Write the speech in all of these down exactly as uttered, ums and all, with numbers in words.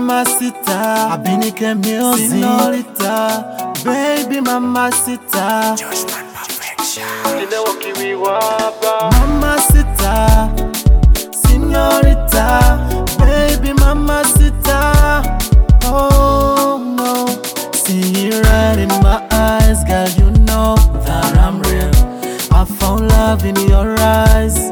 Mamacita, Abinike music, Senorita, baby mamacita, Joshman Perfection. Mamacita, Senorita, baby mamacita. Oh no, see it right in my eyes, girl, you know that I'm real. I found love in your eyes.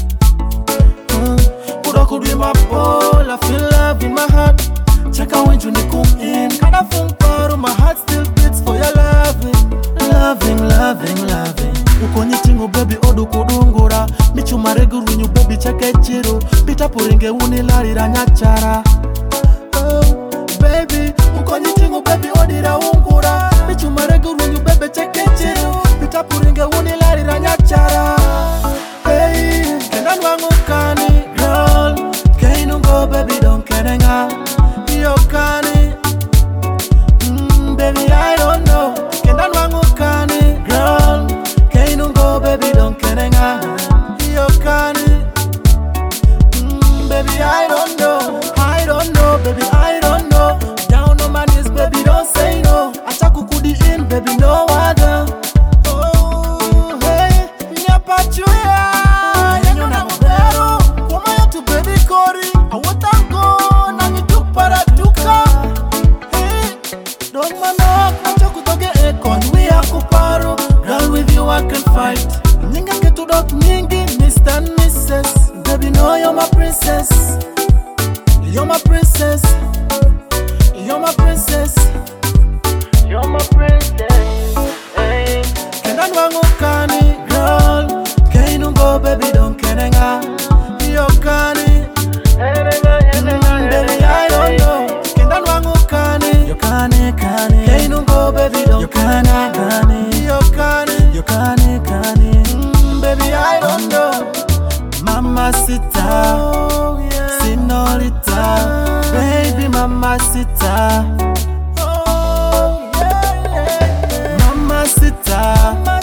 Could be my pole, I feel love in my heart. Check out when you come in. Kinda fun part, my heart still beats for your loving. Loving, loving, loving. Ukonyi tingo baby odu kudungura. Michu maregu runyu baby cheke chiru. Pita puringe uni lari ranyachara. Oh, baby, ukonyi tingo baby odi ra ungura. Michu maregu runyu baby cheke chiru. Pita puringe uni lari ranyachara. Hey, kenan wangu kani. Baby, don't care, you can't. Mm, baby, I don't know. Can I wangu kani, girl? Can you go, baby, don't care, you can't. Mm, baby, I don't know. I don't know, baby, I don't know. Down on my knees, baby, don't say no. Achaku kudi in, baby, no other. Oh, hey, nyapachuya. I can fight. Ninga get to dot ningi, Mister and Missus Baby, no, you're my princess. You're my princess. You're my princess. You're my princess. Hey. Can I wangu kani, girl? Can you go, baby? Don't care, you kani. Mm, baby, I don't know. Can I wangu kani? You kani, kani. Can you go, baby? Don't care, kani. You kani. You kani, kani. Mm, baby, I don't know. Mamacita, oh, yeah. Senorita, baby mamacita. Oh, yeah, yeah, yeah. Mamacita.